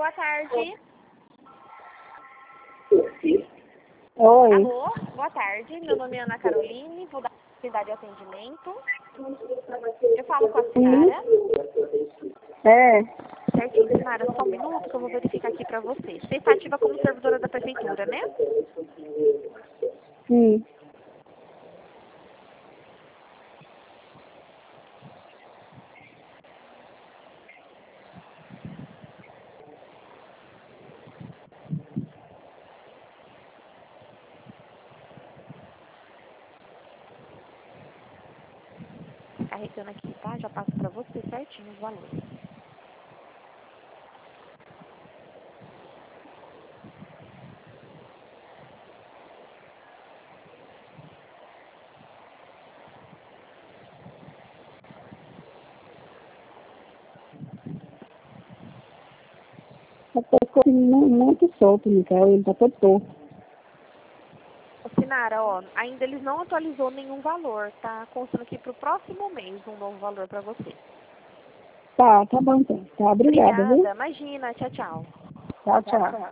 boa tarde. Oi. Alô, boa tarde. Meu nome é Ana Caroline, vou dar oportunidade de atendimento. Eu falo com a Sinara. É. Certinho, Sinara, só um minuto que eu vou verificar aqui pra você. Você está ativa como servidora da prefeitura, né? Sim. Carregando aqui, tá? Já passo pra você certinho os valores. Até ficou muito solto, Micael. Ele tá todo torto. Ô, Sinara, ó, ainda eles não atualizou nenhum valor, tá? Constando aqui pro próximo mês um novo valor pra você. Tá bom então. Tá, obrigada, viu? Obrigada, imagina, tchau, tchau. Tchau, tchau.